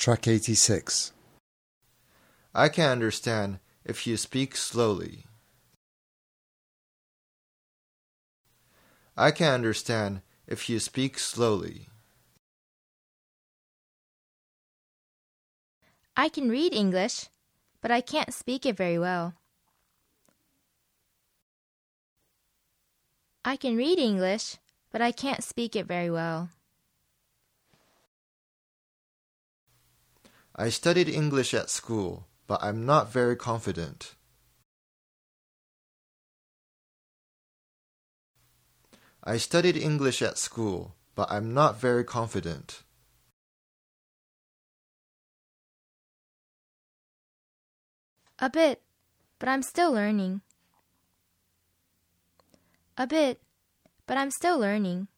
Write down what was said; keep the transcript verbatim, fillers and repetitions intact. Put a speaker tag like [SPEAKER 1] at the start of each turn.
[SPEAKER 1] Track eighty-six.
[SPEAKER 2] I can understand if you speak slowly. I can understand if you speak slowly.
[SPEAKER 3] I can read English, but I can't speak it very well. I can read English, but I can't speak it very well.
[SPEAKER 2] I studied English at school, but I'm not very confident. I studied English at school, but I'm not very confident.
[SPEAKER 3] A bit, but I'm still learning. A bit, but I'm still learning.